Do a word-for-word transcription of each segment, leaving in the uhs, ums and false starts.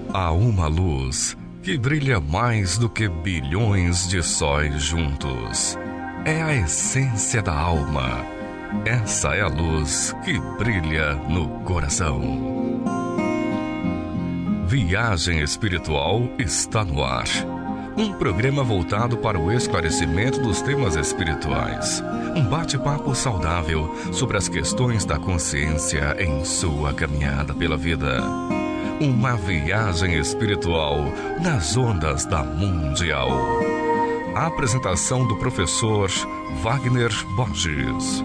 Há uma luz que brilha mais do que bilhões de sóis juntos. É a essência da alma. Essa é a luz que brilha no coração. Viagem Espiritual está no ar. Um programa voltado para o esclarecimento dos temas espirituais. Um bate-papo saudável sobre as questões da consciência em sua caminhada pela vida. Uma viagem espiritual nas ondas da Mundial. A apresentação do professor Wagner Borges.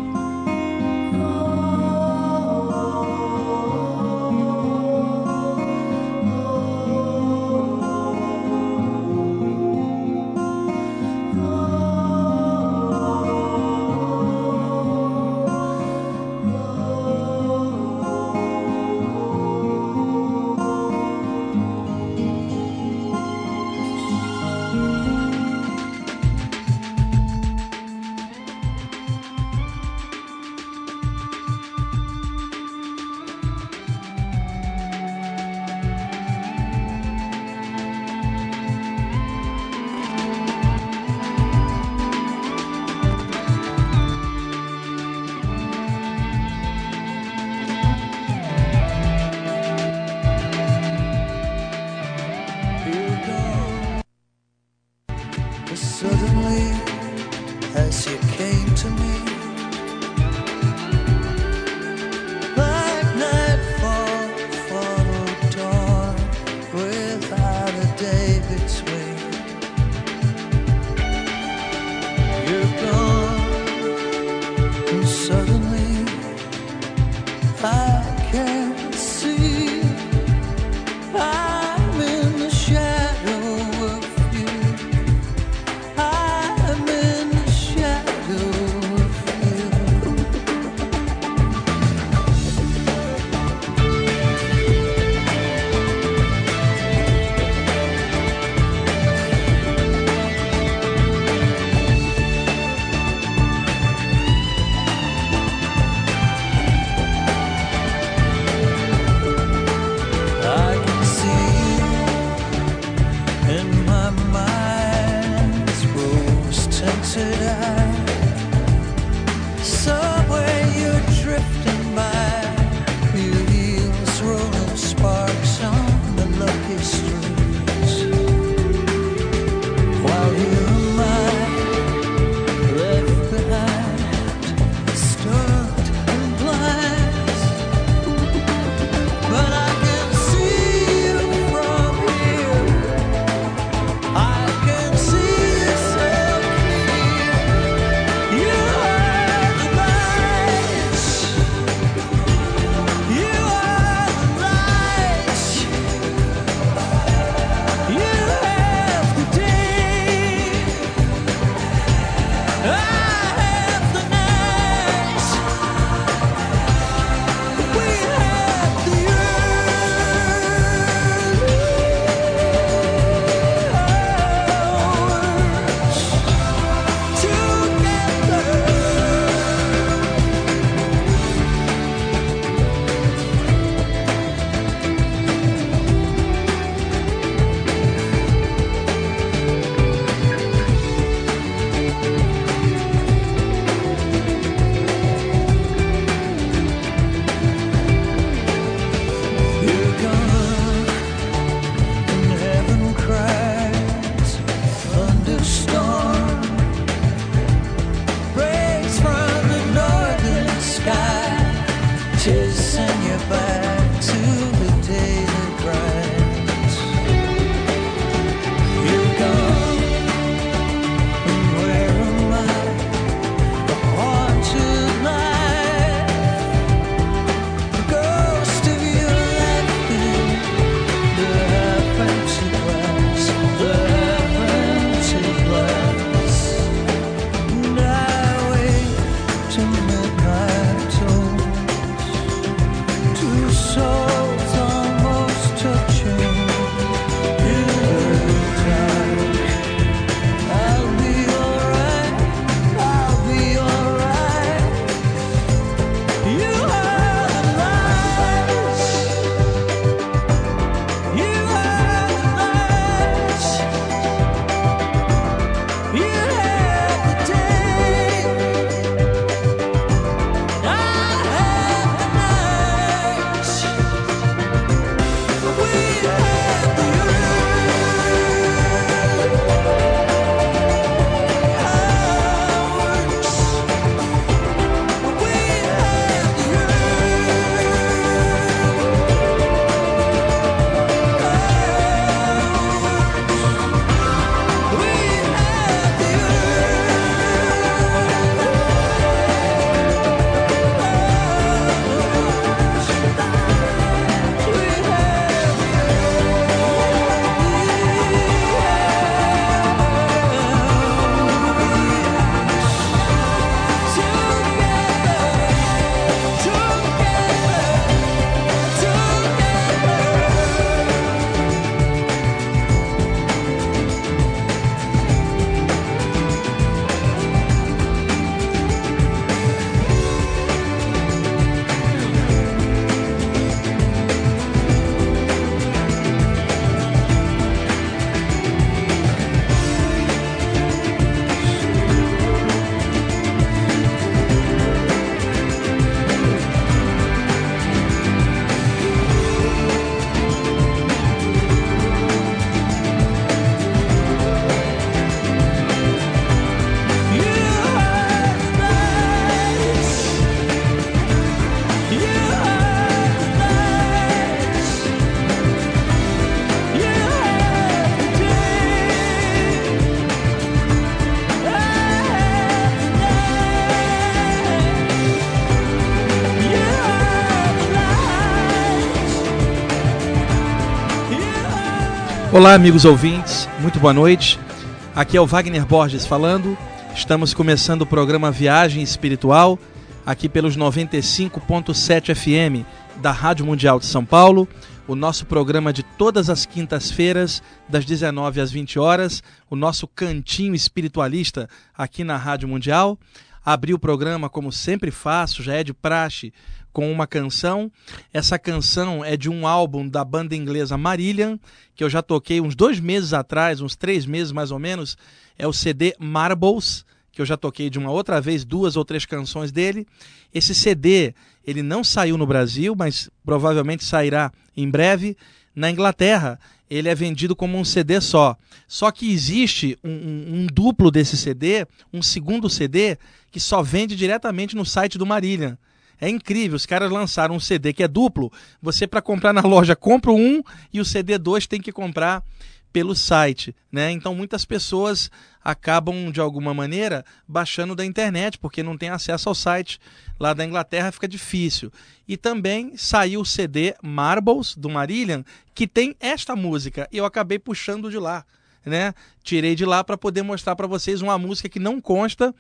Olá, amigos ouvintes, muito boa noite. Aqui é o Wagner Borges falando. Estamos começando o programa Viagem Espiritual, aqui pelos noventa e cinco ponto sete F M da Rádio Mundial de São Paulo. O nosso programa de todas as quintas-feiras, das dezenove às vinte horas, o nosso cantinho espiritualista aqui na Rádio Mundial. Abri o programa, como sempre faço, já é de praxe, com uma canção. Essa canção é de um álbum da banda inglesa Marillion, que eu já toquei uns dois meses atrás, uns três meses mais ou menos. É o C D Marbles, que eu já toquei de uma outra vez, duas ou três canções dele. Esse C D, ele não saiu no Brasil, mas provavelmente sairá em breve. Na Inglaterra, ele é vendido como um C D só. Só que existe um, um, um duplo desse C D, um segundo C D, que só vende diretamente no site do Marillion. É incrível, os caras lançaram um C D que é duplo. Você, para comprar na loja, compra um e o C D dois tem que comprar pelo site, né? Então muitas pessoas acabam, de alguma maneira, baixando da internet, porque não tem acesso ao site lá da Inglaterra, fica difícil. E também saiu o C D Marbles, do Marillion, que tem esta música, e eu acabei puxando de lá, né? Tirei de lá para poder mostrar para vocês uma música que não consta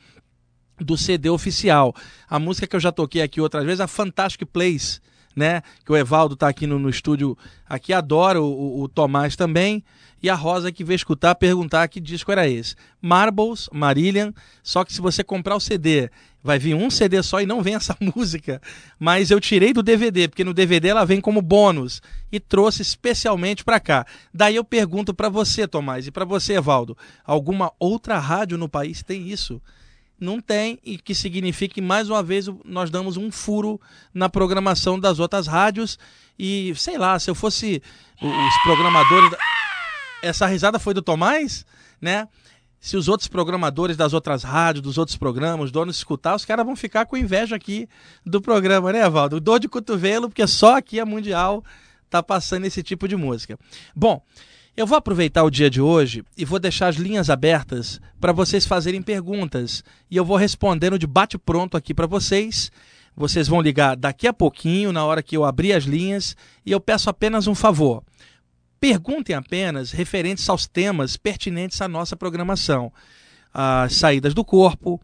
do C D oficial. A música que eu já toquei aqui outras vezes, a Fantastic Place, né? Que o Evaldo está aqui no, no estúdio, aqui adora, o, o, o Tomás também, e a Rosa que veio escutar, perguntar que disco era esse. Marbles, Marillion, só que se você comprar o C D, vai vir um C D só e não vem essa música, mas eu tirei do D V D, porque no D V D ela vem como bônus, e trouxe especialmente para cá. Daí eu pergunto para você, Tomás, e para você, Evaldo, alguma outra rádio no país tem isso? Não tem, e que significa que, mais uma vez, nós damos um furo na programação das outras rádios. E, sei lá, se eu fosse os programadores... Da... Essa risada foi do Tomás, né? Se os outros programadores das outras rádios, dos outros programas, os donos escutar, os caras vão ficar com inveja aqui do programa, né, Evaldo? Dor de cotovelo, porque só aqui a Mundial tá passando esse tipo de música. Bom... Eu vou aproveitar o dia de hoje e vou deixar as linhas abertas para vocês fazerem perguntas. E eu vou respondendo de bate-pronto aqui para vocês. Vocês vão ligar daqui a pouquinho, na hora que eu abrir as linhas. E eu peço apenas um favor. Perguntem apenas referentes aos temas pertinentes à nossa programação. As saídas do corpo,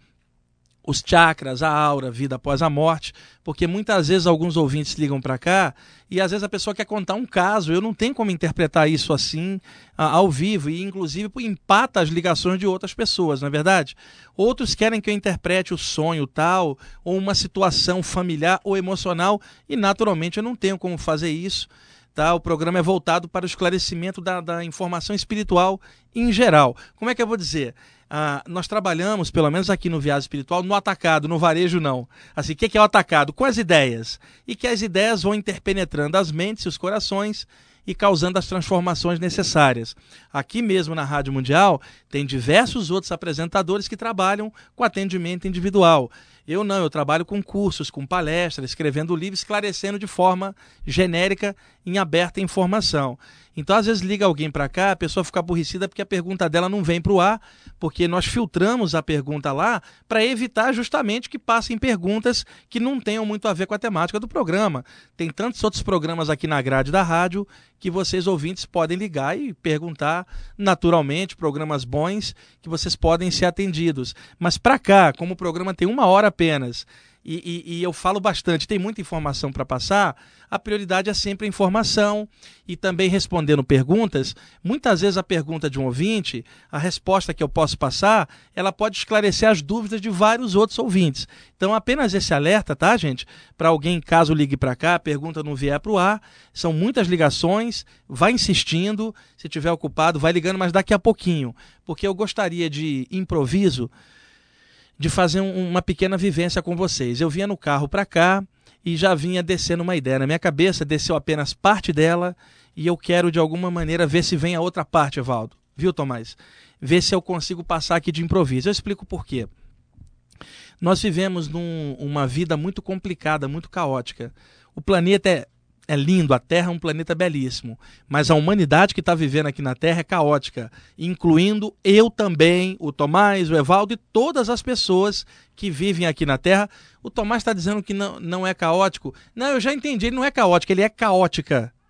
os chakras, a aura, vida após a morte, porque muitas vezes alguns ouvintes ligam para cá e às vezes a pessoa quer contar um caso, eu não tenho como interpretar isso assim a, ao vivo, e inclusive empata as ligações de outras pessoas, não é verdade? Outros querem que eu interprete o sonho tal, ou uma situação familiar ou emocional, e naturalmente eu não tenho como fazer isso. Tá? O programa é voltado para o esclarecimento da, da informação espiritual em geral. Como é que eu vou dizer? Ah, nós trabalhamos, pelo menos aqui no Viagem Espiritual, no atacado, no varejo não. Assim, o que é o atacado? Com as ideias. E que as ideias vão interpenetrando as mentes e os corações e causando as transformações necessárias. Aqui mesmo na Rádio Mundial, tem diversos outros apresentadores que trabalham com atendimento individual. Eu não, eu trabalho com cursos, com palestras, escrevendo livros, esclarecendo de forma genérica, em aberta informação. Então, às vezes, liga alguém para cá, a pessoa fica aborrecida porque a pergunta dela não vem para o ar, porque nós filtramos a pergunta lá para evitar justamente que passem perguntas que não tenham muito a ver com a temática do programa. Tem tantos outros programas aqui na grade da rádio que vocês, ouvintes, podem ligar e perguntar naturalmente, programas bons que vocês podem ser atendidos. Mas para cá, como o programa tem uma hora apenas, e, e, e eu falo bastante, tem muita informação para passar, a prioridade é sempre a informação e também respondendo perguntas. Muitas vezes a pergunta de um ouvinte, a resposta que eu posso passar, ela pode esclarecer as dúvidas de vários outros ouvintes. Então apenas esse alerta, tá, gente? Para alguém, caso ligue para cá, a pergunta não vier para o ar, são muitas ligações, vai insistindo, se estiver ocupado, vai ligando, mas daqui a pouquinho, porque eu gostaria de improviso, de fazer um, uma pequena vivência com vocês. Eu vinha no carro para cá e já vinha descendo uma ideia. Na minha cabeça desceu apenas parte dela e eu quero de alguma maneira ver se vem a outra parte, Evaldo. Viu, Tomás? Ver se eu consigo passar aqui de improviso. Eu explico por quê. Nós vivemos numa vida muito complicada, muito caótica. O planeta é É lindo, a Terra é um planeta belíssimo, mas a humanidade que está vivendo aqui na Terra é caótica, incluindo eu também, o Tomás, o Evaldo e todas as pessoas que vivem aqui na Terra. O Tomás está dizendo que não, não é caótico. Não, eu já entendi, ele não é caótico, ele é caótica.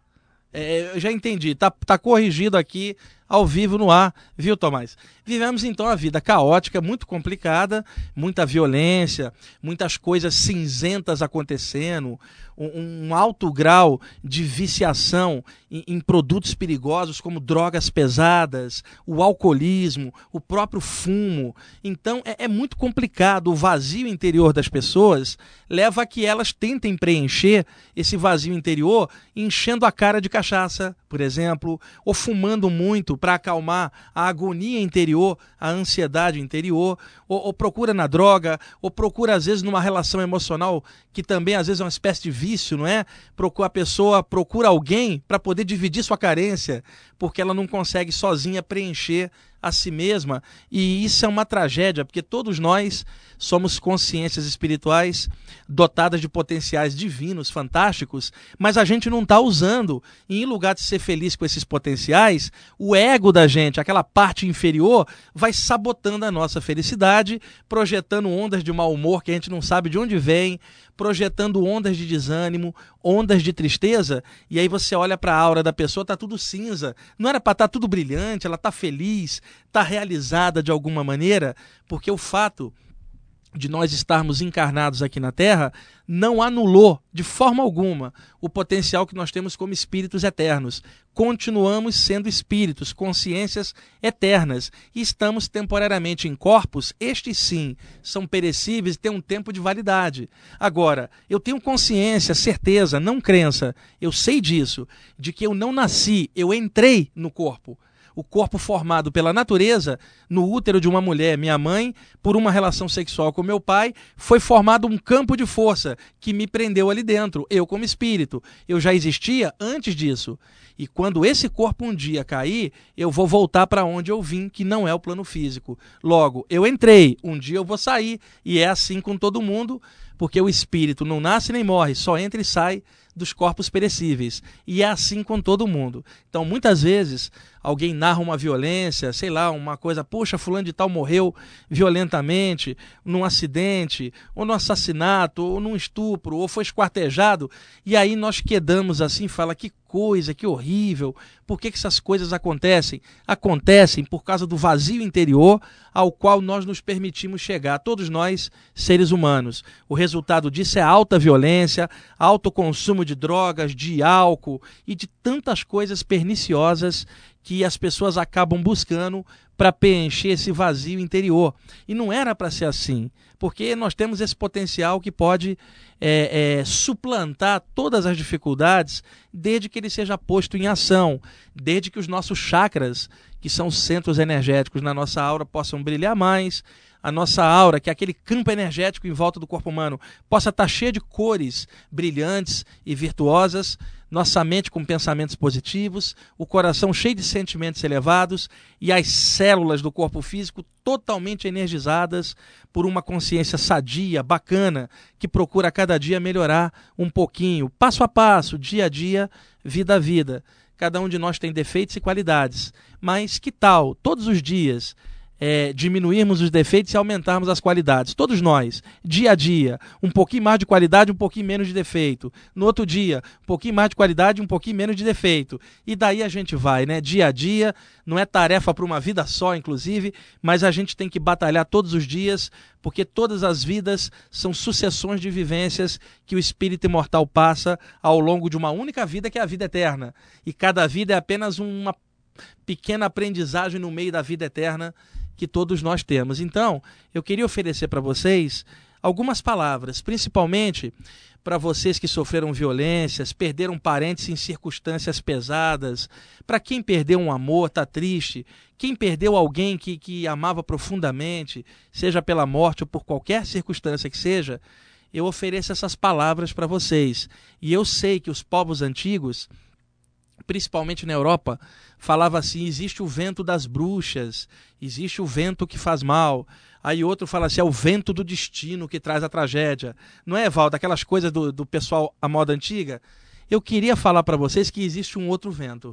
É, eu já entendi, tá, tá corrigido aqui ao vivo no ar, viu, Tomás? Vivemos então a vida caótica, muito complicada, muita violência, muitas coisas cinzentas acontecendo, um, um alto grau de viciação em, em produtos perigosos como drogas pesadas, o alcoolismo, o próprio fumo. Então é, é muito complicado. O vazio interior das pessoas leva a que elas tentem preencher esse vazio interior enchendo a cara de cachaça, por exemplo, ou fumando muito para acalmar a agonia interior, a ansiedade interior, ou, ou procura na droga, ou procura às vezes numa relação emocional que também às vezes é uma espécie de vício, não é? Procura, a pessoa procura alguém para poder dividir sua carência, porque ela não consegue sozinha preencher a si mesma, e isso é uma tragédia, porque todos nós somos consciências espirituais dotadas de potenciais divinos, fantásticos, mas a gente não está usando, e em lugar de ser feliz com esses potenciais, o ego da gente, aquela parte inferior, vai sabotando a nossa felicidade, projetando ondas de mau humor que a gente não sabe de onde vem, projetando ondas de desânimo, ondas de tristeza, e aí você olha para a aura da pessoa, tá tudo cinza, não era para estar tudo brilhante, ela tá feliz, está realizada de alguma maneira, porque o fato de nós estarmos encarnados aqui na Terra não anulou de forma alguma o potencial que nós temos como espíritos eternos. Continuamos sendo espíritos, consciências eternas, e estamos temporariamente em corpos, estes sim são perecíveis e têm um tempo de validade. Agora, eu tenho consciência, certeza, não crença, eu sei disso, de que eu não nasci, eu entrei no corpo. O corpo formado pela natureza, no útero de uma mulher, minha mãe, por uma relação sexual com meu pai, foi formado um campo de força que me prendeu ali dentro, eu como espírito. Eu já existia antes disso. E quando esse corpo um dia cair, eu vou voltar para onde eu vim, que não é o plano físico. Logo, eu entrei, um dia eu vou sair, e é assim com todo mundo, porque o espírito não nasce nem morre, só entra e sai dos corpos perecíveis. E é assim com todo mundo. Então, muitas vezes, alguém narra uma violência, sei lá, uma coisa, poxa, fulano de tal morreu violentamente, num acidente, ou num assassinato, ou num estupro, ou foi esquartejado, e aí nós quedamos assim, fala, que coisa, que horrível, por que que essas coisas acontecem? Acontecem por causa do vazio interior ao qual nós nos permitimos chegar, todos nós, seres humanos. O resultado disso é alta violência, alto consumo de drogas, de álcool e de tantas coisas perniciosas que as pessoas acabam buscando para preencher esse vazio interior. E não era para ser assim, porque nós temos esse potencial que pode é, é, suplantar todas as dificuldades desde que ele seja posto em ação, desde que os nossos chakras, que são centros energéticos na nossa aura, possam brilhar mais, a nossa aura, que é aquele campo energético em volta do corpo humano, possa estar cheia de cores brilhantes e virtuosas, nossa mente com pensamentos positivos, o coração cheio de sentimentos elevados e as células do corpo físico totalmente energizadas por uma consciência sadia, bacana, que procura a cada dia melhorar um pouquinho, passo a passo, dia a dia, vida a vida. Cada um de nós tem defeitos e qualidades, mas que tal, todos os dias, É, diminuirmos os defeitos e aumentarmos as qualidades. Todos nós, dia a dia, um pouquinho mais de qualidade, um pouquinho menos de defeito. No outro dia, um pouquinho mais de qualidade, um pouquinho menos de defeito. E daí a gente vai, né? Dia a dia, não é tarefa para uma vida só, inclusive, mas a gente tem que batalhar todos os dias, porque todas as vidas são sucessões de vivências que o espírito imortal passa ao longo de uma única vida, que é a vida eterna. E cada vida é apenas uma pequena aprendizagem no meio da vida eterna que todos nós temos. Então, eu queria oferecer para vocês algumas palavras, principalmente para vocês que sofreram violências, perderam parentes em circunstâncias pesadas, para quem perdeu um amor, está triste, quem perdeu alguém que, que amava profundamente, seja pela morte ou por qualquer circunstância que seja, eu ofereço essas palavras para vocês. E eu sei que os povos antigos, principalmente na Europa, falava assim, existe o vento das bruxas, existe o vento que faz mal. Aí outro fala assim, é o vento do destino que traz a tragédia. Não é, Valdo, aquelas coisas do, do pessoal à moda antiga? Eu queria falar para vocês que existe um outro vento.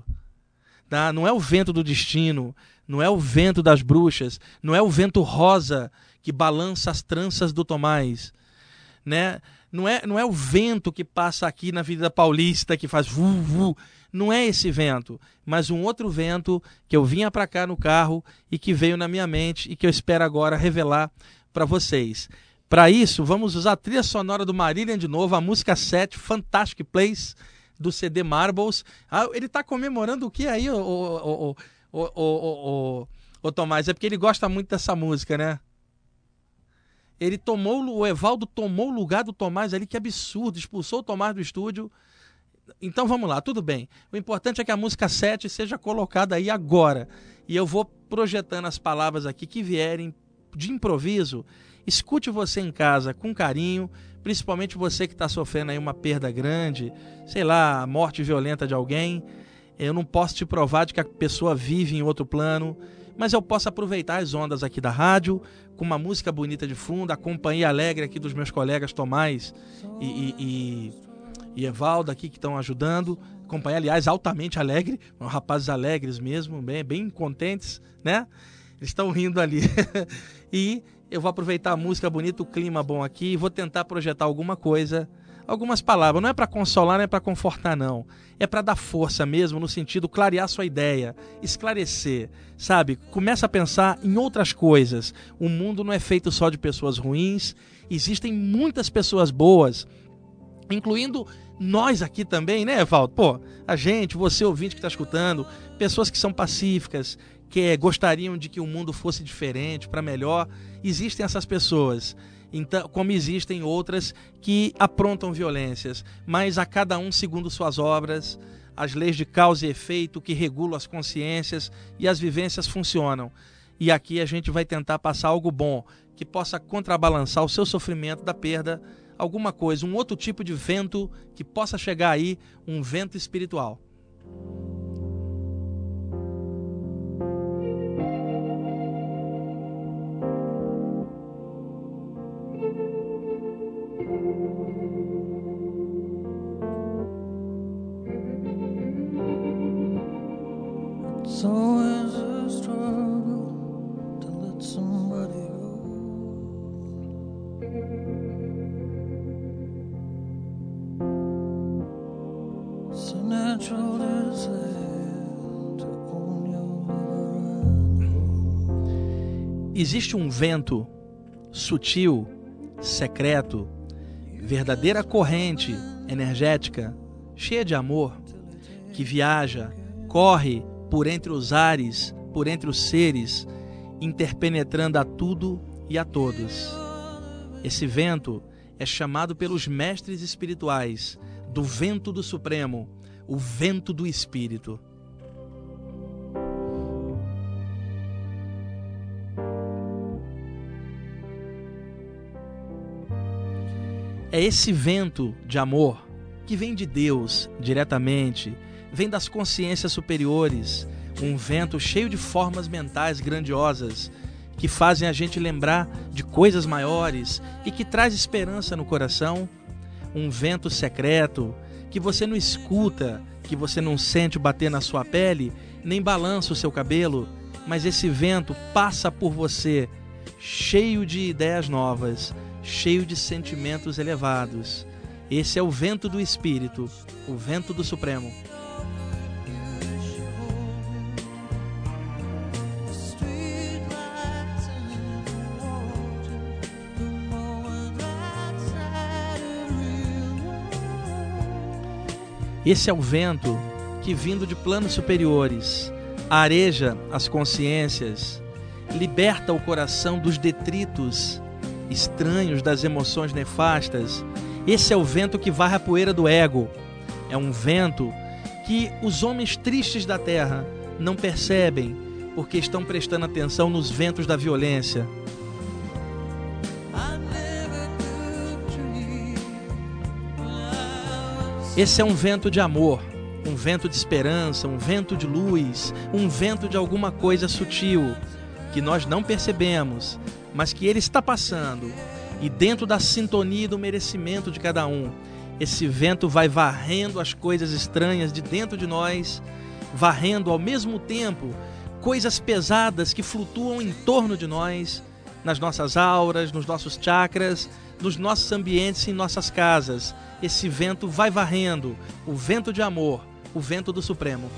Tá? Não é o vento do destino, não é o vento das bruxas, não é o vento rosa que balança as tranças do Tomás, né? Não é, não é o vento que passa aqui na Avenida Paulista, que faz vu, vu. Não é esse vento, mas um outro vento que eu vinha para cá no carro e que veio na minha mente e que eu espero agora revelar para vocês. Para isso, vamos usar a trilha sonora do Marillion de novo, a música sete, Fantastic Place, do C D Marbles. Ah, ele está comemorando o que aí, o, o, o, o, o, o, o Tomás? É porque ele gosta muito dessa música, né? Ele tomou, o Evaldo tomou o lugar do Tomás ali, que absurdo, expulsou o Tomás do estúdio. Então vamos lá, tudo bem. O importante é que a música sete seja colocada aí agora. E eu vou projetando as palavras aqui que vierem de improviso. Escute você em casa com carinho, principalmente você que está sofrendo aí uma perda grande, sei lá, a morte violenta de alguém. Eu não posso te provar de que a pessoa vive em outro plano, mas eu posso aproveitar as ondas aqui da rádio, com uma música bonita de fundo, a companhia alegre aqui dos meus colegas Tomás e, e, e, e Evaldo aqui que estão ajudando. Companhia, aliás, altamente alegre, rapazes alegres mesmo, bem, bem contentes, né? Eles estão rindo ali. E eu vou aproveitar a música bonita, o clima bom aqui, e vou tentar projetar alguma coisa, algumas palavras. Não é para consolar, não é para confortar, não. É para dar força mesmo, no sentido clarear sua ideia, esclarecer, sabe? Começa a pensar em outras coisas. O mundo não é feito só de pessoas ruins, existem muitas pessoas boas, incluindo nós aqui também, né, Evaldo? Pô, a gente, você ouvinte que está escutando, pessoas que são pacíficas, que gostariam de que o mundo fosse diferente, para melhor. Existem essas pessoas, então, como existem outras que aprontam violências, mas a cada um segundo suas obras, as leis de causa e efeito que regulam as consciências e as vivências funcionam. E aqui a gente vai tentar passar algo bom, que possa contrabalançar o seu sofrimento da perda, alguma coisa, um outro tipo de vento que possa chegar aí, um vento espiritual. It's always a struggle to let somebody go. It's a natural desire to own your lover. Existe um vento sutil, secreto, verdadeira corrente energética, cheia de amor, que viaja, corre por entre os ares, por entre os seres, interpenetrando a tudo e a todos. Esse vento é chamado pelos mestres espirituais do vento do Supremo, o vento do Espírito. É esse vento de amor que vem de Deus diretamente, vem das consciências superiores, um vento cheio de formas mentais grandiosas que fazem a gente lembrar de coisas maiores e que traz esperança no coração, um vento secreto que você não escuta, que você não sente bater na sua pele, nem balança o seu cabelo, mas esse vento passa por você cheio de ideias novas, cheio de sentimentos elevados. Esse é o vento do Espírito, o vento do Supremo. Esse é o vento que, vindo de planos superiores, areja as consciências, liberta o coração dos detritos estranhos, das emoções nefastas. Esse é o vento que varre a poeira do ego. É um vento que os homens tristes da terra não percebem, porque estão prestando atenção nos ventos da violência. Esse é um vento de amor, um vento de esperança, um vento de luz, um vento de alguma coisa sutil que nós não percebemos, mas que ele está passando. E dentro da sintonia e do merecimento de cada um, esse vento vai varrendo as coisas estranhas de dentro de nós, varrendo ao mesmo tempo coisas pesadas que flutuam em torno de nós, nas nossas auras, nos nossos chakras, nos nossos ambientes e em nossas casas. Esse vento vai varrendo, o vento de amor, o vento do Supremo.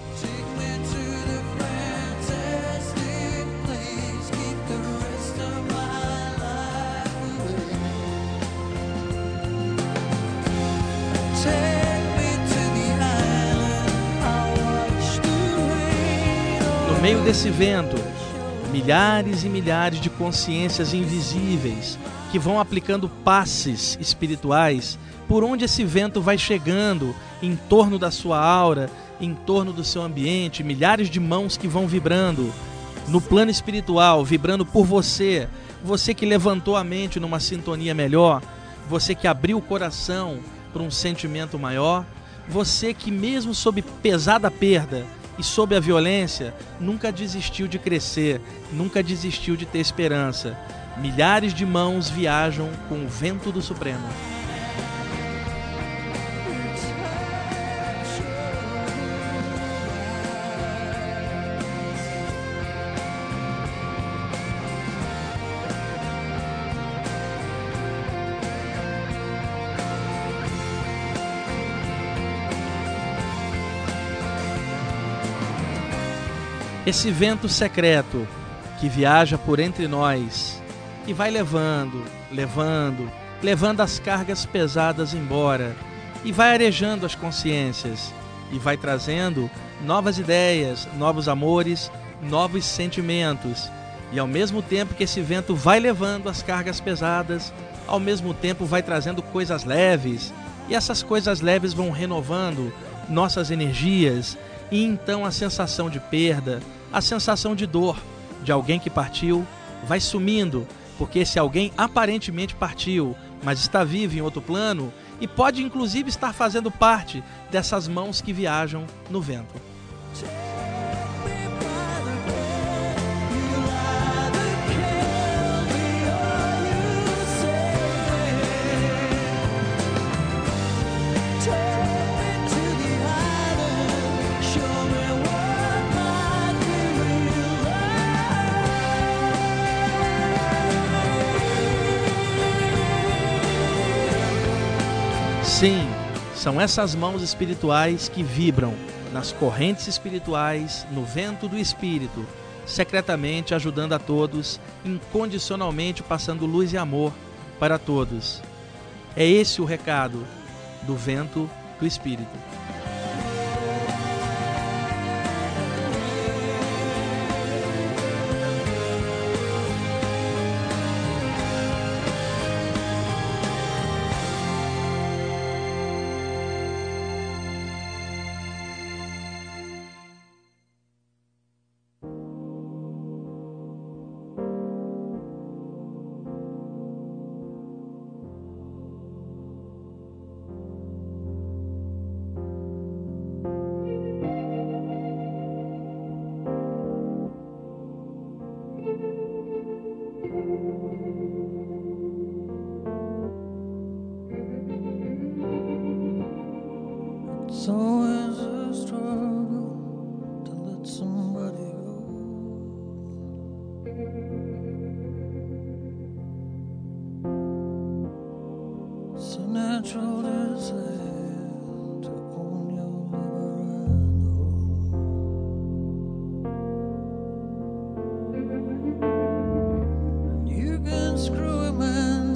No meio desse vento, milhares e milhares de consciências invisíveis que vão aplicando passes espirituais por onde esse vento vai chegando, em torno da sua aura, em torno do seu ambiente, milhares de mãos que vão vibrando no plano espiritual, vibrando por você, você que levantou a mente numa sintonia melhor, você que abriu o coração para um sentimento maior, você que mesmo sob pesada perda e sob a violência, nunca desistiu de crescer, nunca desistiu de ter esperança. Milhares de mãos viajam com o vento do Supremo. Esse vento secreto que viaja por entre nós, que vai levando, levando, levando as cargas pesadas embora, e vai arejando as consciências, e vai trazendo novas ideias, novos amores, novos sentimentos. E ao mesmo tempo que esse vento vai levando as cargas pesadas, ao mesmo tempo vai trazendo coisas leves, e essas coisas leves vão renovando nossas energias, e então a sensação de perda, a sensação de dor de alguém que partiu vai sumindo, porque esse alguém aparentemente partiu, mas está vivo em outro plano e pode inclusive estar fazendo parte dessas mãos que viajam no vento. Sim, são essas mãos espirituais que vibram nas correntes espirituais, no vento do Espírito, secretamente ajudando a todos, incondicionalmente passando luz e amor para todos. É esse o recado do vento do Espírito. It's always a struggle to let somebody go. It's a natural desire to own your lover and all. You can screw a man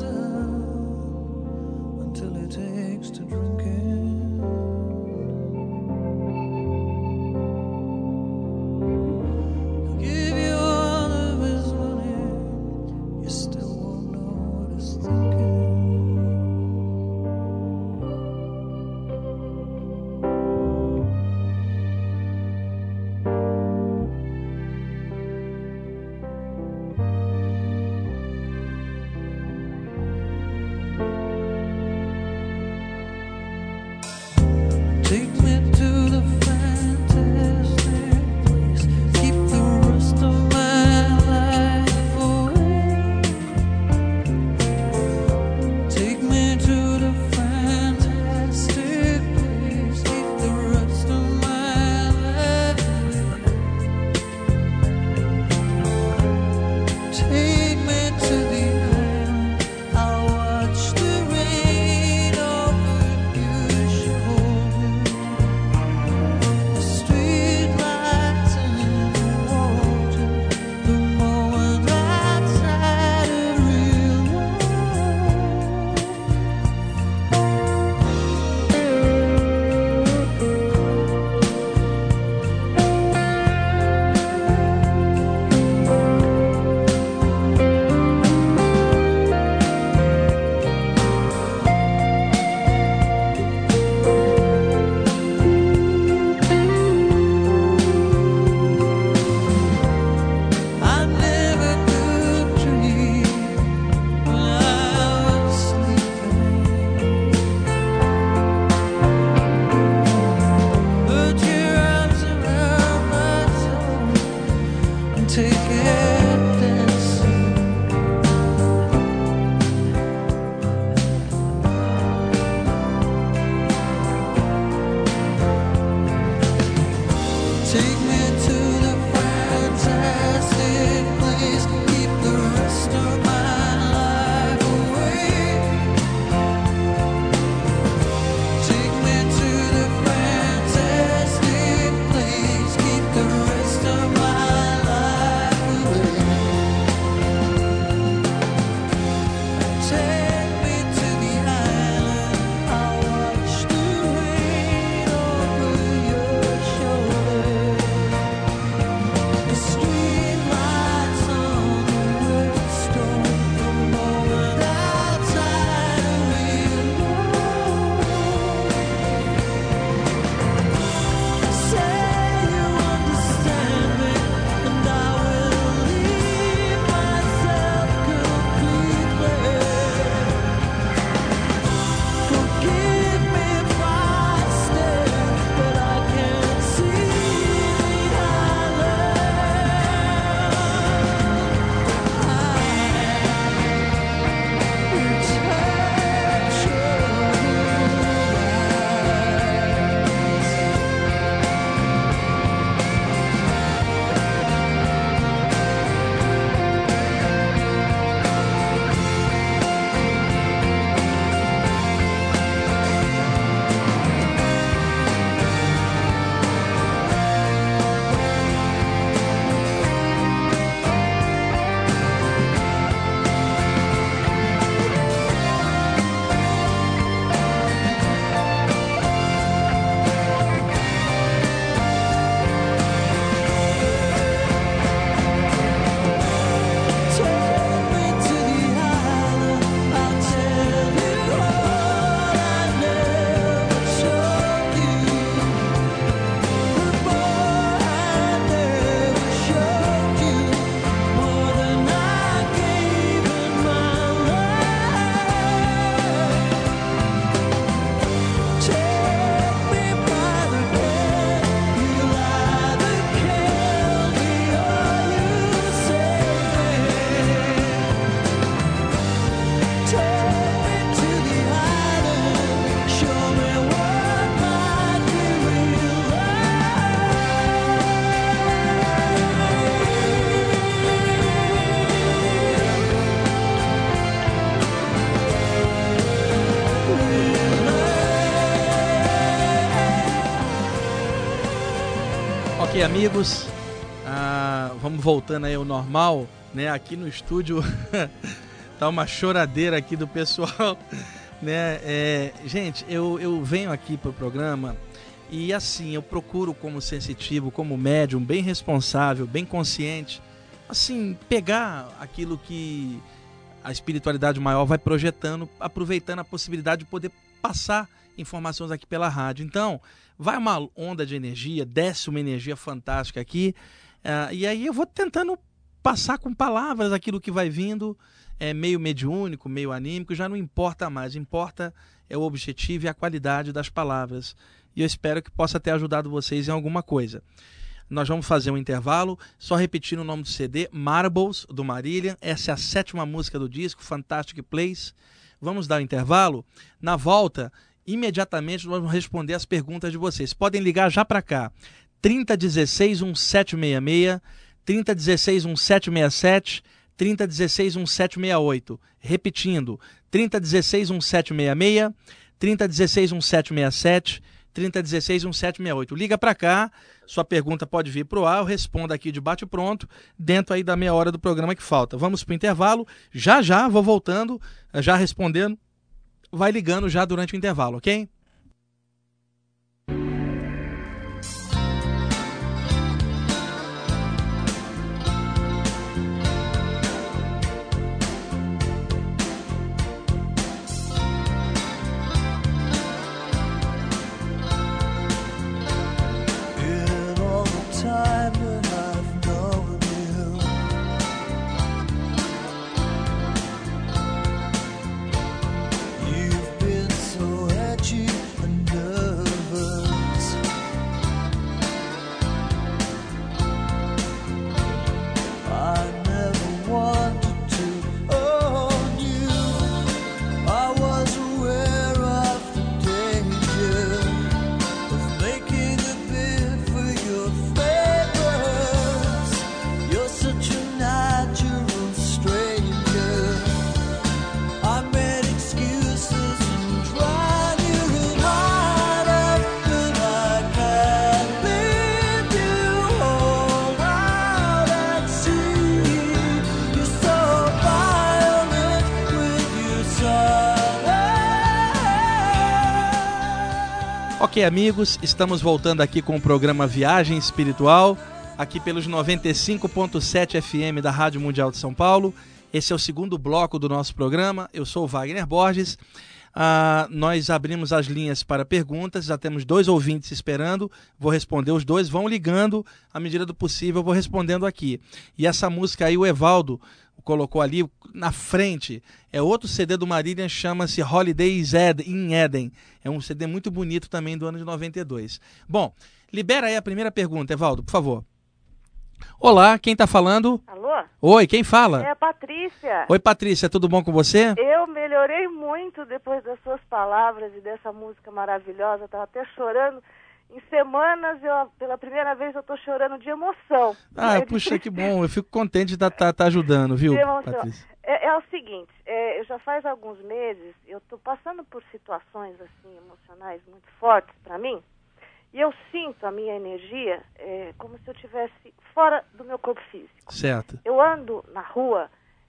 down until he takes to drinking. Ok, amigos, ah, vamos voltando aí ao normal, né? Aqui no estúdio tá uma choradeira aqui do pessoal, né? É, gente, eu, eu venho aqui pro programa e assim, eu procuro como sensitivo, como médium, bem responsável, bem consciente, assim, pegar aquilo que a espiritualidade maior vai projetando, aproveitando a possibilidade de poder passar informações aqui pela rádio. Então, vai uma onda de energia, desce uma energia fantástica aqui, uh, e aí eu vou tentando passar com palavras aquilo que vai vindo, é meio mediúnico, meio anímico, já não importa mais, importa é o objetivo e a qualidade das palavras. E eu espero que possa ter ajudado vocês em alguma coisa. Nós vamos fazer um intervalo, só repetindo o nome do C D, Marbles, do Marillion. Essa é a sétima música do disco, Fantastic Place. Vamos dar um intervalo. Na volta, imediatamente nós vamos responder as perguntas de vocês. Podem ligar já para cá, trinta dezesseis, dezessete sessenta e seis, trinta dezesseis, dezessete sessenta e sete, trinta dezesseis, dezessete sessenta e oito. Repetindo, trinta dezesseis, dezessete sessenta e seis, trinta dezesseis, dezessete sessenta e sete, trinta dezesseis, dezessete sessenta e oito. Liga para cá, sua pergunta pode vir para o ar, eu respondo aqui de bate pronto, dentro aí da meia hora do programa que falta. Vamos para o intervalo, já já vou voltando, já respondendo, vai ligando já durante o intervalo, ok? You've been so edgy. Ok, amigos, estamos voltando aqui com o programa Viagem Espiritual, aqui pelos noventa e cinco ponto sete F M da Rádio Mundial de São Paulo. Esse é o segundo bloco do nosso programa. Eu sou o Wagner Borges. Ah, nós abrimos as linhas para perguntas, já temos dois ouvintes esperando, vou responder os dois, vão ligando, à medida do possível eu vou respondendo aqui. E essa música aí o Evaldo colocou ali na frente, é outro C D do Marília, chama-se Holidays in Eden, é um C D muito bonito também do ano de noventa e dois. Bom, libera aí a primeira pergunta, Evaldo, por favor. Olá, quem tá falando? Alô? Oi, quem fala? É a Patrícia. Oi, Patrícia, tudo bom com você? Eu melhorei muito depois das suas palavras e dessa música maravilhosa. Eu tava até chorando. Em semanas, eu, pela primeira vez, eu tô chorando de emoção. Ah, É, puxa, que bom. Eu fico contente de estar tá, tá, tá ajudando, viu, de emoção. Patrícia? É, é o seguinte, é, eu já faz alguns meses, eu tô passando por situações assim emocionais muito fortes para mim. E eu sinto a minha energia é, como se eu estivesse fora do meu corpo físico. Certo. Eu ando na rua,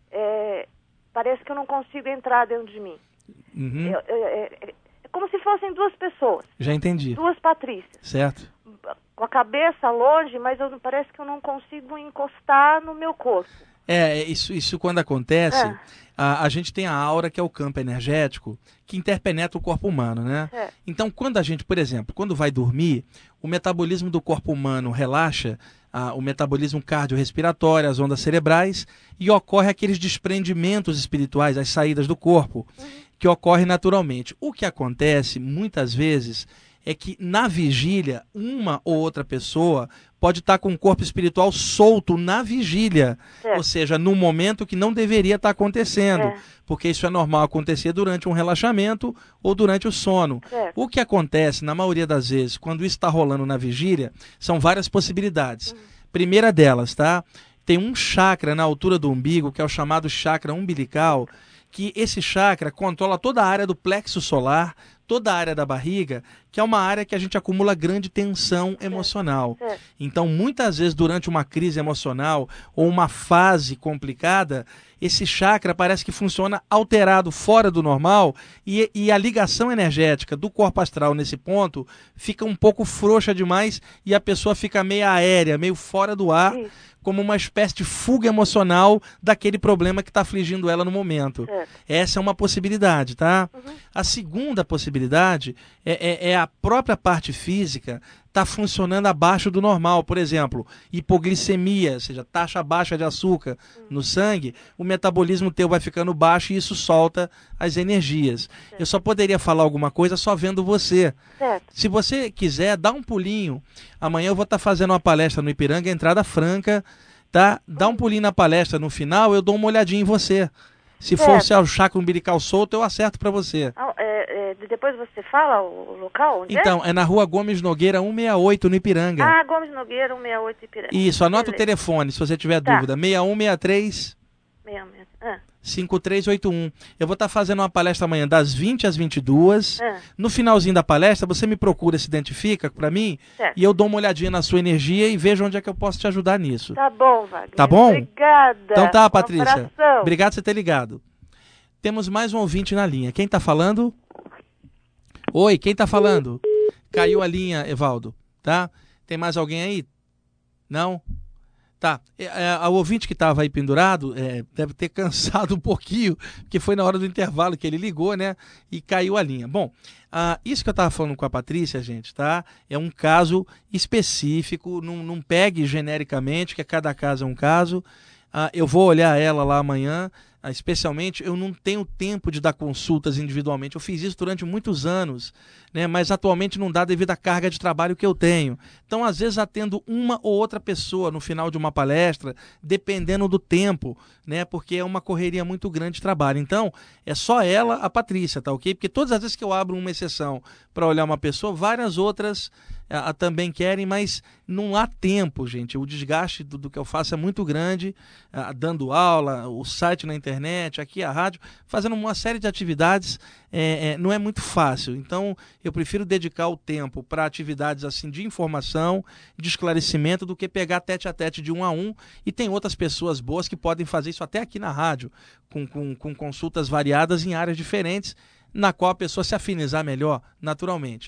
é, parece que eu não consigo entrar dentro de mim. Uhum. Eu, eu, é, é como se fossem duas pessoas, Já entendi. duas Patrícias. Certo. Com a cabeça longe, mas eu, parece que eu não consigo encostar no meu corpo. É, isso, isso quando acontece, É. a, a gente tem a aura, que é o campo energético, que interpenetra o corpo humano, né? É. Então, quando a gente, por exemplo, quando vai dormir, o metabolismo do corpo humano relaxa, a, o metabolismo cardiorrespiratório, as ondas cerebrais, e ocorre aqueles desprendimentos espirituais, as saídas do corpo, Uhum. que ocorre naturalmente. O que acontece, muitas vezes, é que na vigília, uma ou outra pessoa pode estar com o corpo espiritual solto na vigília, É. ou seja, no momento que não deveria estar acontecendo, É. porque isso é normal acontecer durante um relaxamento ou durante o sono. Certo. O que acontece, na maioria das vezes, quando isso está rolando na vigília, são várias possibilidades. Uhum. Primeira delas, tá? Tem um chakra na altura do umbigo, que é o chamado chakra umbilical, que esse chakra controla toda a área do plexo solar, toda a área da barriga, que é uma área que a gente acumula grande tensão emocional. Certo. Então, muitas vezes, durante uma crise emocional ou uma fase complicada, esse chakra parece que funciona alterado, fora do normal, e, e a ligação energética do corpo astral nesse ponto fica um pouco frouxa demais e a pessoa fica meio aérea, meio fora do ar, Isso. como uma espécie de fuga emocional daquele problema que está afligindo ela no momento. Certo. Essa é uma possibilidade, tá? Uhum. A segunda possibilidade é, é, é a própria parte física está funcionando abaixo do normal. Por exemplo, hipoglicemia, ou seja, taxa baixa de açúcar no sangue, o metabolismo teu vai ficando baixo e isso solta as energias. Eu só poderia falar alguma coisa só vendo você. Certo. Se você quiser, dá um pulinho. Amanhã eu vou estar fazendo uma palestra no Ipiranga, entrada franca, tá? Dá um pulinho na palestra, no final eu dou uma olhadinha em você. Se for Certo. o chakra umbilical solto, eu acerto para você. Ah, é, é, depois você fala o local onde Então, é na rua Gomes Nogueira, cento e sessenta e oito, no é? Ipiranga. Ah, Gomes Nogueira, cento e sessenta e oito Ipiranga. Isso, anota o Beleza. telefone, se você tiver Tá. dúvida. seis um seis três, Meia, meia. Ah, cinco três oito um. Eu vou estar fazendo uma palestra amanhã das vinte às vinte e duas. ah, No finalzinho da palestra, você me procura, se identifica para mim, certo. e eu dou uma olhadinha na sua energia e vejo onde é que eu posso te ajudar nisso. Tá bom, Wagner. Tá bom? Obrigada. Então tá, Um Patrícia. abração. Obrigado por você ter ligado. Temos mais um ouvinte na linha. Quem tá falando? Oi, quem tá falando? Caiu a linha, Evaldo, tá? Tem mais alguém aí? Não? Tá. É, é, o ouvinte que estava aí pendurado é, deve ter cansado um pouquinho, porque foi na hora do intervalo que ele ligou, né? E caiu a linha. Bom, ah, isso que eu estava falando com a Patrícia, gente, tá? É um caso específico, não, não pegue genericamente, que cada caso é um caso. Ah, eu vou olhar ela lá amanhã. Ah, especialmente, eu não tenho tempo de dar consultas individualmente. Eu fiz isso durante muitos anos, né? Mas atualmente não dá devido à carga de trabalho que eu tenho. Então, às vezes, atendo uma ou outra pessoa no final de uma palestra, dependendo do tempo, né? Porque é uma correria muito grande de trabalho. Então, é só ela, a Patrícia, tá ok? Porque todas as vezes que eu abro uma exceção para olhar uma pessoa, várias outras ah, também querem, mas não há tempo, gente. O desgaste do, do que eu faço é muito grande, ah, dando aula, o site na internet, aqui a rádio, fazendo uma série de atividades, é, é, não é muito fácil. Então, eu prefiro dedicar o tempo para atividades assim de informação, de esclarecimento, do que pegar tete a tete de um a um. E tem outras pessoas boas que podem fazer isso até aqui na rádio, com, com, com consultas variadas em áreas diferentes, na qual a pessoa se afinizar melhor, naturalmente.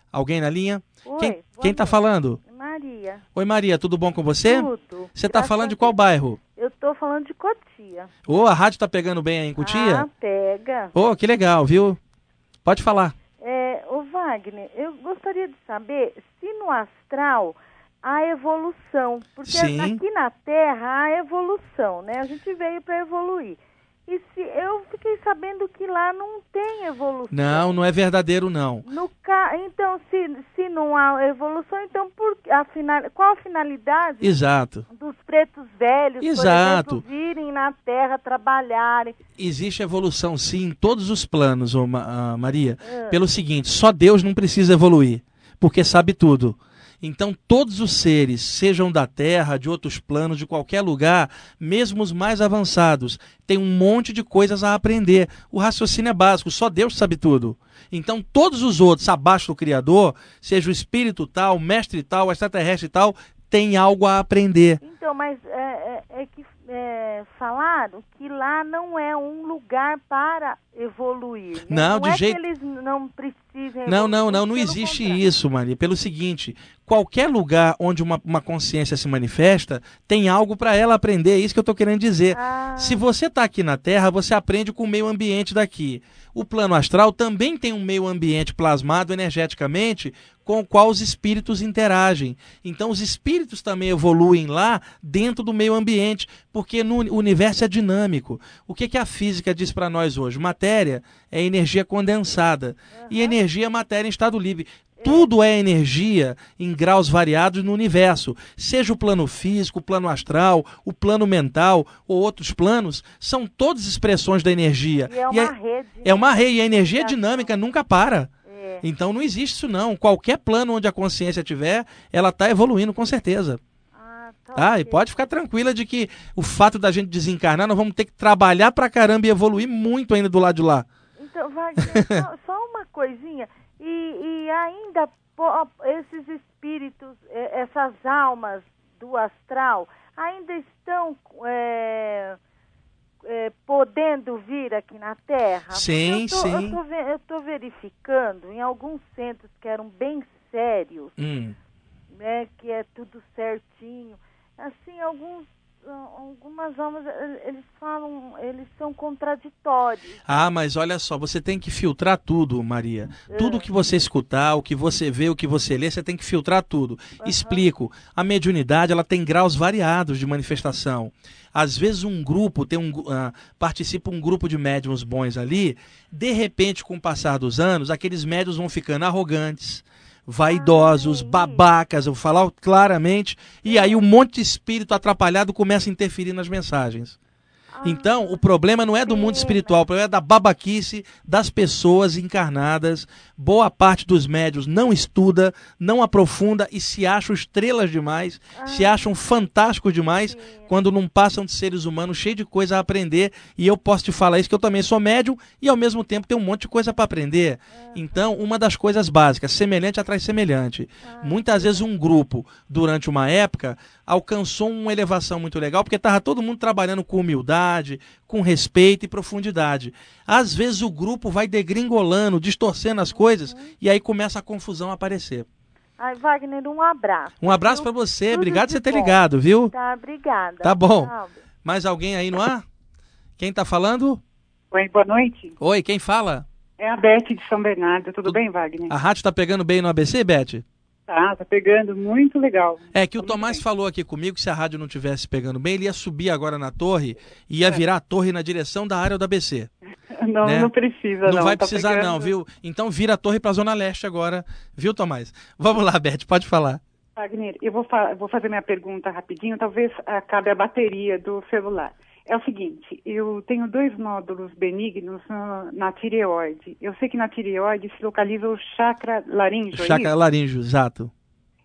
Alguém na linha? Oi, Quem, boa quem tá noite. falando? Maria. Oi, Maria, tudo bom com você? Tudo. Você tá Graças falando a de qual Deus. bairro? Eu tô falando de Cotia. Ô, a rádio tá pegando bem aí em Ah, Cotia? pega. Ô, que legal, viu? Pode falar. É, ô Wagner, eu gostaria de saber se no astral há evolução. Porque Sim. aqui na Terra há evolução, né? A gente veio para evoluir. E se eu fiquei sabendo que lá não tem evolução. Não, não é verdadeiro, não. No ca... Então, se, se não há evolução, então por... a final... qual a finalidade Exato. dos pretos velhos, Exato. por exemplo, virem na Terra trabalharem? Existe evolução, sim, em todos os planos, ô, Ma- ah, Maria. Ah. Pelo seguinte, só Deus não precisa evoluir, porque sabe tudo. Então, todos os seres, sejam da Terra, de outros planos, de qualquer lugar, mesmo os mais avançados, têm um monte de coisas a aprender. O raciocínio é básico, só Deus sabe tudo. Então, todos os outros, abaixo do Criador, seja o espírito tal, o mestre tal, o extraterrestre tal, têm algo a aprender. Então, mas é, é, é que é, falaram que lá não é um lugar para evoluir. Né? Não, não de é jeito- que eles não precisem Não, evoluir, não, não, não pelo existe contrário. isso, Maria. Pelo seguinte, qualquer lugar onde uma, uma consciência se manifesta, tem algo para ela aprender, é isso que eu estou querendo dizer. Ah. Se você está aqui na Terra, você aprende com o meio ambiente daqui. O plano astral também tem um meio ambiente plasmado energeticamente com o qual os espíritos interagem. Então os espíritos também evoluem lá dentro do meio ambiente, porque no o universo é dinâmico. O que, que a física diz para nós hoje? Matéria é energia condensada e energia é matéria em estado livre. Tudo é energia em graus variados no universo. Seja o plano físico, o plano astral, o plano mental ou outros planos, são todas expressões da energia. E é uma rede. É uma rede, e a energia Ligação. dinâmica nunca para. É. Então não existe isso não. Qualquer plano onde a consciência estiver, ela está evoluindo com certeza. Ah, tá Tá? ok. E pode ficar tranquila de que o fato da gente desencarnar, nós vamos ter que trabalhar pra caramba e evoluir muito ainda do lado de lá. Então, Wagner, só, só uma coisinha. E, e ainda po- esses espíritos, eh, essas almas do astral, ainda estão é, é, podendo vir aqui na Terra? Sim, Porque eu tô, sim. Eu tô, ve- eu tô verificando em alguns centros que eram bem sérios, Hum. né, que é tudo certinho. Assim, alguns, ah, algumas almas, eh, eles falam, eles são contraditórios. Ah, mas olha só, você tem que filtrar tudo, Maria. Tudo que você escutar, o que você vê, o que você lê, você tem que filtrar tudo. Explico. A mediunidade, ela tem graus variados de manifestação. Às vezes um grupo tem um uh, participa um grupo de médiuns bons ali, de repente, com o passar dos anos, aqueles médiuns vão ficando arrogantes, vaidosos, babacas, eu vou falar claramente, e aí um monte de espírito atrapalhado começa a interferir nas mensagens. Então, o problema não é do mundo espiritual, o problema é da babaquice das pessoas encarnadas. Boa parte dos médiuns não estuda, não aprofunda e se acham estrelas demais, se acham fantásticos demais, quando não passam de seres humanos cheios de coisa a aprender. E eu posso te falar isso, que eu também sou médium e ao mesmo tempo tenho um monte de coisa para aprender. Então, uma das coisas básicas, semelhante atrai semelhante. Muitas vezes um grupo, durante uma época, alcançou uma elevação muito legal, porque estava todo mundo trabalhando com humildade, com respeito e profundidade. Às vezes o grupo vai degringolando, distorcendo as coisas, e aí começa a confusão a aparecer. Ai, Wagner, um abraço. Um abraço viu? para você, Tudo obrigado por de você ter bom. ligado, viu? Tá, obrigada. Tá bom. Tchau. Mais alguém aí no ar? Quem tá falando? Oi, boa noite. Oi, quem fala? É a Beth de São Bernardo. Tudo, Tudo- bem, Wagner? A rádio tá pegando bem no A B C, Beth? Tá, tá pegando. Muito legal. É que o Muito Tomás bem. falou aqui comigo que se a rádio não tivesse pegando bem, ele ia subir agora na torre e ia virar a torre na direção da área do A B C. Não, né? não precisa, não. Não vai Tá precisar pegando. não, viu? Então vira a torre pra Zona Leste agora, viu, Tomás? Vamos lá, Beth, pode falar. Wagner, eu vou, fa- vou fazer minha pergunta rapidinho. Talvez acabe a bateria do celular. É o seguinte, eu tenho dois nódulos benignos na, na tireoide. Eu sei que na tireoide se localiza o chakra laríngeo, é Chácara isso? Laríngeo, exato.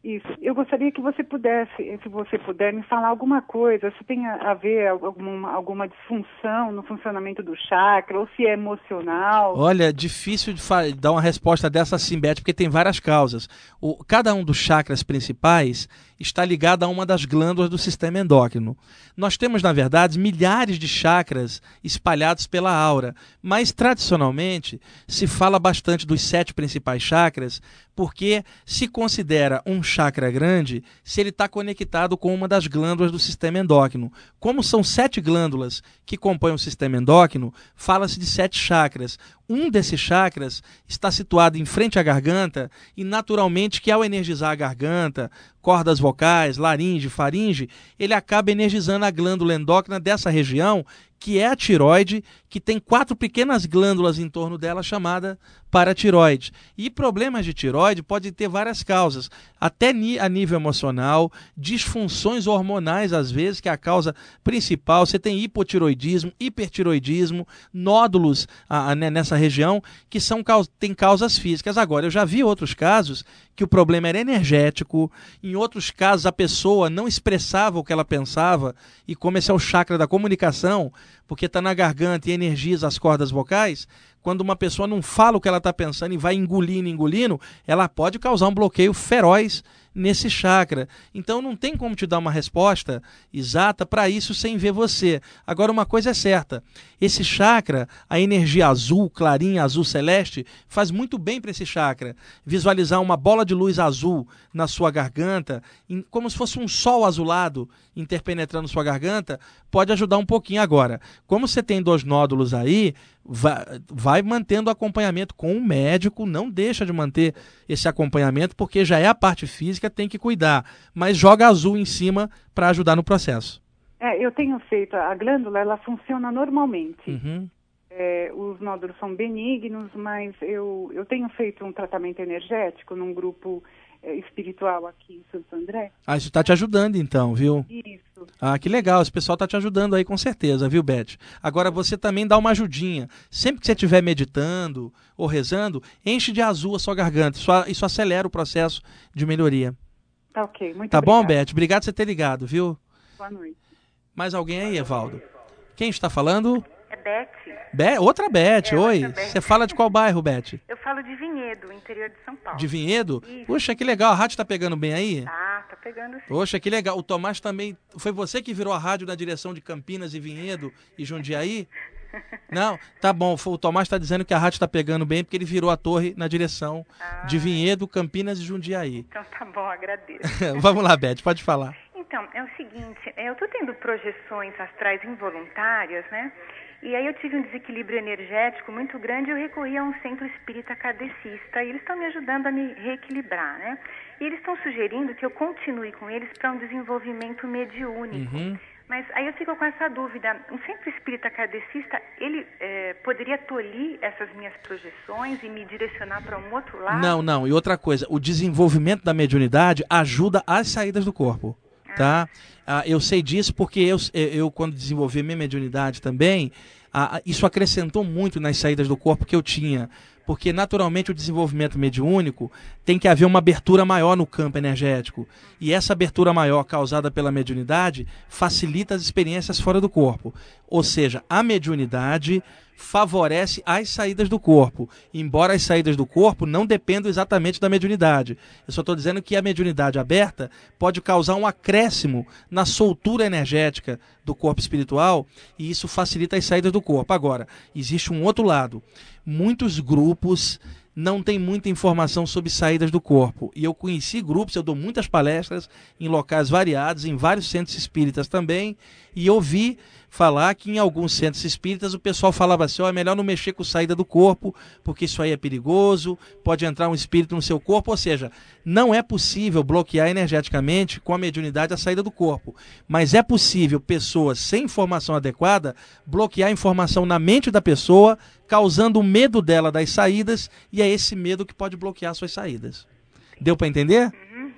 Isso. Eu gostaria que você pudesse, se você puder, me falar alguma coisa, se tem a, a ver alguma, alguma disfunção no funcionamento do chakra, ou se é emocional. Olha, difícil de fa- dar uma resposta dessa assim, Beth, porque tem várias causas. O, cada um dos chakras principais está ligado a uma das glândulas do sistema endócrino. Nós temos, na verdade, milhares de chakras espalhados pela aura, mas tradicionalmente se fala bastante dos sete principais chakras, porque se considera um chakra grande se ele está conectado com uma das glândulas do sistema endócrino. Como são sete glândulas que compõem o sistema endócrino, fala-se de sete chakras. Um desses chakras está situado em frente à garganta e, naturalmente, que ao energizar a garganta, cordas vocais, laringe, faringe, ele acaba energizando a glândula endócrina dessa região, que é a tireoide, que tem quatro pequenas glândulas em torno dela, chamada paratireoide. E problemas de tireoide podem ter várias causas, até a nível emocional, disfunções hormonais, às vezes, que é a causa principal. Você tem hipotireoidismo, hipertireoidismo, nódulos ah, né, nessa região, que são, têm causas físicas. Agora, eu já vi outros casos que o problema era energético, em outros casos a pessoa não expressava o que ela pensava, e como esse é o chakra da comunicação, porque está na garganta e energiza as cordas vocais, quando uma pessoa não fala o que ela está pensando e vai engolindo, engolindo, ela pode causar um bloqueio feroz nesse chakra. Então não tem como te dar uma resposta exata para isso sem ver você. Agora, uma coisa é certa, esse chakra, a energia azul, clarinha, azul celeste, faz muito bem para esse chakra. Visualizar uma bola de luz azul na sua garganta, como se fosse um sol azulado interpenetrando sua garganta, pode ajudar um pouquinho. Agora, como você tem dois nódulos aí, vai, vai mantendo acompanhamento com o médico, não deixa de manter esse acompanhamento, porque já é a parte física, tem que cuidar, mas joga azul em cima para ajudar no processo. É, eu tenho feito, a glândula, ela funciona normalmente. Uhum. É, os nódulos são benignos, mas eu, eu tenho feito um tratamento energético num grupo é, espiritual aqui em Santo André. Ah, isso está te ajudando então, viu? Isso. Ah, que legal, esse pessoal está te ajudando aí com certeza, viu, Beth? Agora você também dá uma ajudinha. Sempre que você estiver meditando ou rezando, enche de azul a sua garganta. Isso, isso acelera o processo de melhoria. Tá ok, muito Tá obrigada. bom, Beth? Obrigado por você ter ligado, viu? Boa noite. Mais alguém aí, Evaldo? Quem está falando? É Beth. Be outra Beth, É, oi. outra Beth. Você fala de qual bairro, Beth? Eu falo de Vinhedo, interior de São Paulo. De Vinhedo? Isso. Puxa, que legal. A rádio tá pegando bem aí? Ah, tá pegando sim. Poxa, que legal. O Tomás também... Foi você que virou a rádio na direção de Campinas e Vinhedo e Jundiaí? Não? Tá bom. O Tomás está dizendo que a rádio tá pegando bem porque ele virou a torre na direção Ah. de Vinhedo, Campinas e Jundiaí. Então tá bom, agradeço. Vamos lá, Beth, pode falar. Então, é o seguinte, eu tô tendo projeções astrais involuntárias, né? E aí eu tive um desequilíbrio energético muito grande e eu recorri a um centro espírita kardecista e eles estão me ajudando a me reequilibrar, né? E eles estão sugerindo que eu continue com eles para um desenvolvimento mediúnico. Uhum. Mas aí eu fico com essa dúvida, um centro espírita kardecista, ele eh, poderia tolir essas minhas projeções e me direcionar para um outro lado? Não, não. E outra coisa, o desenvolvimento da mediunidade ajuda as saídas do corpo, tá? Ah, eu sei disso porque eu, eu quando desenvolvi minha mediunidade também, ah, isso acrescentou muito nas saídas do corpo que eu tinha. Porque, naturalmente, o desenvolvimento mediúnico tem que haver uma abertura maior no campo energético. E essa abertura maior causada pela mediunidade facilita as experiências fora do corpo. Ou seja, a mediunidade favorece as saídas do corpo, embora as saídas do corpo não dependam exatamente da mediunidade. Eu só estou dizendo que a mediunidade aberta pode causar um acréscimo na soltura energética do corpo espiritual e isso facilita as saídas do corpo. Agora, existe um outro lado. Muitos grupos não têm muita informação sobre saídas do corpo. E eu conheci grupos, eu dou muitas palestras em locais variados, em vários centros espíritas também, e eu ouvi falar que em alguns centros espíritas o pessoal falava assim, ó, é melhor não mexer com saída do corpo, porque isso aí é perigoso, pode entrar um espírito no seu corpo, ou seja, não é possível bloquear energeticamente com a mediunidade a saída do corpo, mas é possível pessoas sem informação adequada bloquear a informação na mente da pessoa, causando o medo dela das saídas, e é esse medo que pode bloquear suas saídas. Deu para entender? Uhum,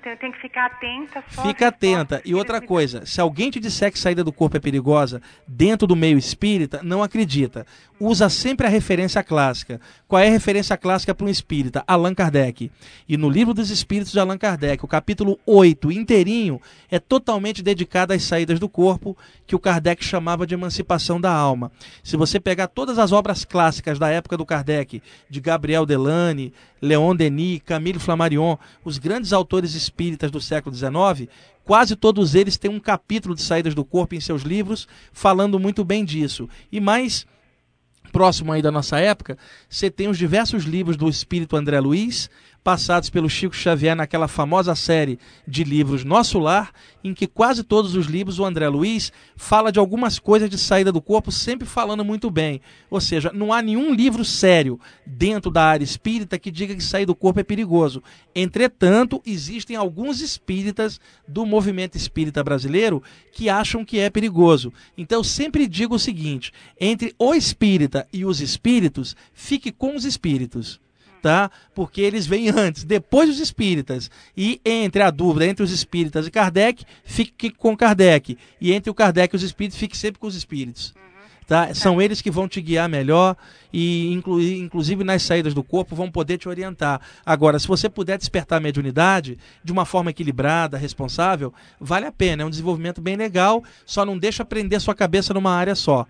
Então eu tenho que ficar atenta só. Fica atenta. E outra coisa, se alguém te disser que saída do corpo é perigosa dentro do meio espírita, não acredita. Usa sempre a referência clássica. Qual é a referência clássica para um espírita? Allan Kardec. E no Livro dos Espíritos de Allan Kardec, o capítulo oito inteirinho é totalmente dedicado às saídas do corpo, que o Kardec chamava de emancipação da alma. Se você pegar todas as obras clássicas da época do Kardec, de Gabriel Delany, Leon Denis, Camille Flammarion, os grandes autores espíritas do século dezenove, quase todos eles têm um capítulo de saídas do corpo em seus livros, falando muito bem disso. E mais próximo aí da nossa época, você tem os diversos livros do espírito André Luiz, passados pelo Chico Xavier naquela famosa série de livros Nosso Lar, em que quase todos os livros o André Luiz fala de algumas coisas de saída do corpo, sempre falando muito bem. Ou seja, não há nenhum livro sério dentro da área espírita que diga que sair do corpo é perigoso. Entretanto, existem alguns espíritas do movimento espírita brasileiro que acham que é perigoso. Então eu sempre digo o seguinte, entre o espírita e os espíritos, fique com os espíritos. Tá? Porque eles vêm antes, depois dos espíritas. E entre a dúvida entre os espíritas e Kardec, fique com Kardec. E entre o Kardec e os espíritos, fique sempre com os espíritos. Tá? São eles que vão te guiar melhor e, inclu inclusive nas saídas do corpo, vão poder te orientar. Agora, se você puder despertar a mediunidade de uma forma equilibrada, responsável, vale a pena. É um desenvolvimento bem legal, só não deixa prender sua cabeça numa área só.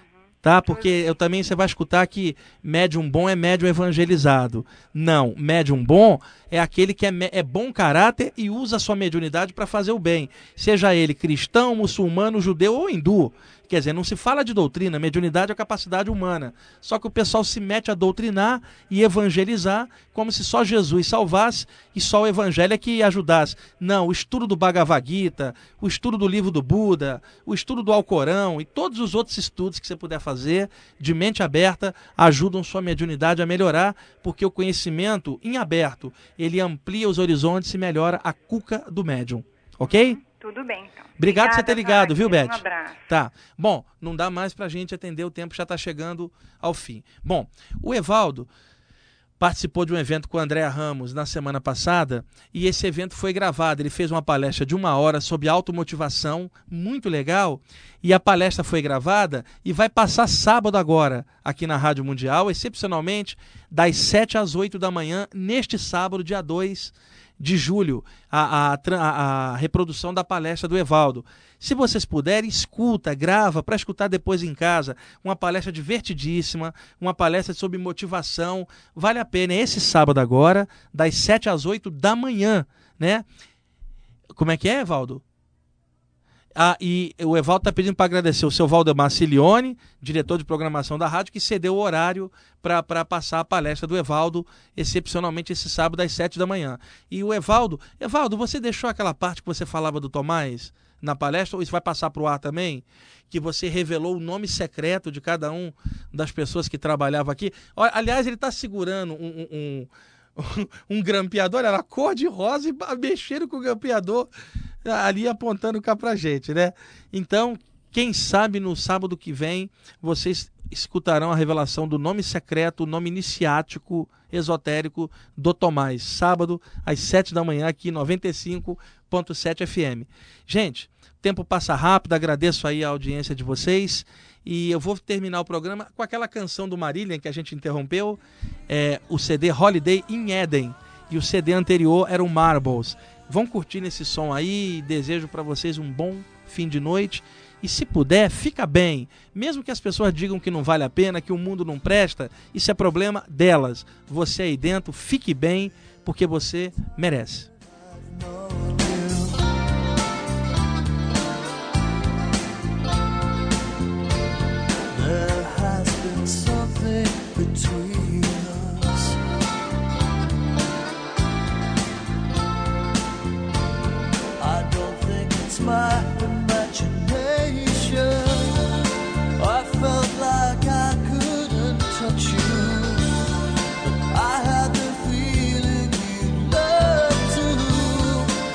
Tá? Porque eu também, você vai escutar que médium bom é médium evangelizado. Não, médium bom é aquele que é, é bom caráter e usa a sua mediunidade para fazer o bem. Seja ele cristão, muçulmano, judeu ou hindu. Quer dizer, não se fala de doutrina, mediunidade é a capacidade humana. Só que o pessoal se mete a doutrinar e evangelizar como se só Jesus salvasse e só o evangelho é que ajudasse. Não, o estudo do Bhagavad Gita, o estudo do livro do Buda, o estudo do Alcorão e todos os outros estudos que você puder fazer de mente aberta ajudam sua mediunidade a melhorar, porque o conhecimento em aberto, ele amplia os horizontes e melhora a cuca do médium. Ok? Tudo bem, então. Obrigado por você ter ligado, viu, Beth? Um abraço. Tá. Bom, não dá mais pra gente atender, o tempo já está chegando ao fim. Bom, o Evaldo participou de um evento com a Andréa Ramos na semana passada e esse evento foi gravado. Ele fez uma palestra de uma hora sobre automotivação, muito legal, e a palestra foi gravada e vai passar sábado agora aqui na Rádio Mundial, excepcionalmente das sete às oito da manhã, neste sábado, dia dois de julho, a, a, a, a reprodução da palestra do Evaldo. Se vocês puderem, escuta, grava para escutar depois em casa. Uma palestra divertidíssima, uma palestra sobre motivação. Vale a pena. É esse sábado agora, das sete às oito da manhã, né? Como é que é, Evaldo? Ah, e o Evaldo está pedindo para agradecer o seu Valdemar Cilione, diretor de programação da rádio, que cedeu o horário para passar a palestra do Evaldo, excepcionalmente esse sábado às sete da manhã. E o Evaldo, Evaldo, você deixou aquela parte que você falava do Tomás na palestra, ou isso vai passar para o ar também? Que você revelou o nome secreto de cada um das pessoas que trabalhavam aqui. Aliás, ele está segurando um... um, um um grampeador, era cor de rosa e mexendo com o grampeador ali apontando cá pra gente, né? Então, quem sabe no sábado que vem vocês escutarão a revelação do nome secreto, o nome iniciático, esotérico do Tomás. Sábado, às sete da manhã, aqui noventa e cinco ponto sete F M. Gente, o tempo passa rápido, agradeço aí a audiência de vocês. E eu vou terminar o programa com aquela canção do Marillion que a gente interrompeu, é, o C D Holiday in Eden, e o C D anterior era o Marbles. Vão curtir esse som aí, desejo para vocês um bom fim de noite. E se puder, fica bem. Mesmo que as pessoas digam que não vale a pena, que o mundo não presta, isso é problema delas. Você aí dentro, fique bem, porque você merece. Between us, I don't think it's my imagination. I felt like I couldn't touch you, but I had the feeling you'd love to.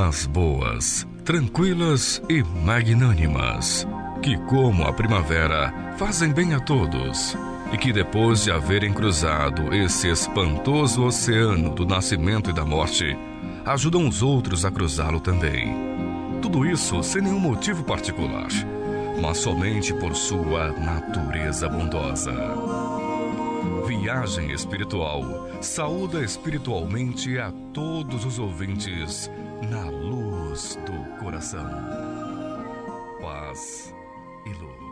almas boas, tranquilas e magnânimas, que, como a primavera, fazem bem a todos, e que, depois de haverem cruzado esse espantoso oceano do nascimento e da morte, ajudam os outros a cruzá-lo também. Tudo isso sem nenhum motivo particular, mas somente por sua natureza bondosa. Viagem Espiritual saúda espiritualmente a todos os ouvintes na luz do coração. Paz e luz.